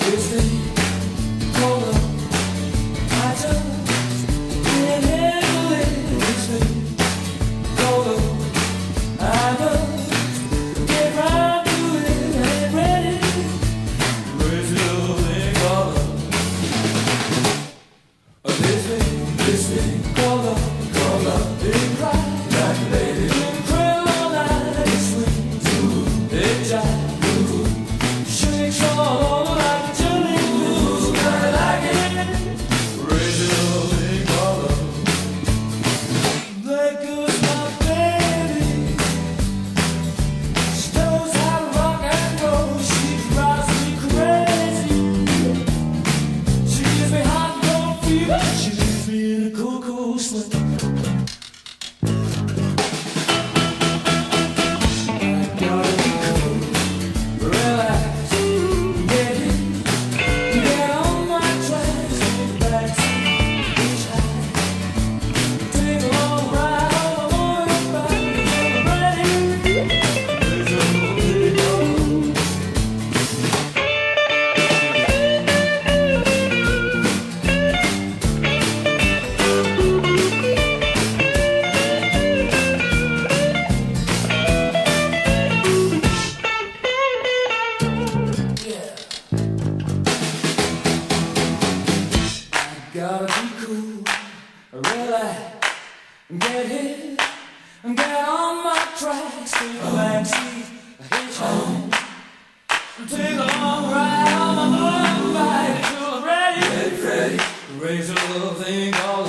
This thing called love, I just can't handle it. This thing called love, I must get right to it. I ain't ready. Crazy little thing called love. This thing called love, it cries like a lady. It cradle all night, it swings, it jives, shakes all over like a jelly fish. I like it. Crazy little thing called love. There goes my baby. She knows how to rock and roll. She drives me crazy. She gives me hot and cold fever. She leaves me in a cool, cool sweat. Gotta be cool, relax, get hit, get on my tracks, take a backseat, hitchhike, take a long ride on my motorbike till I'm ready, raise a little thing called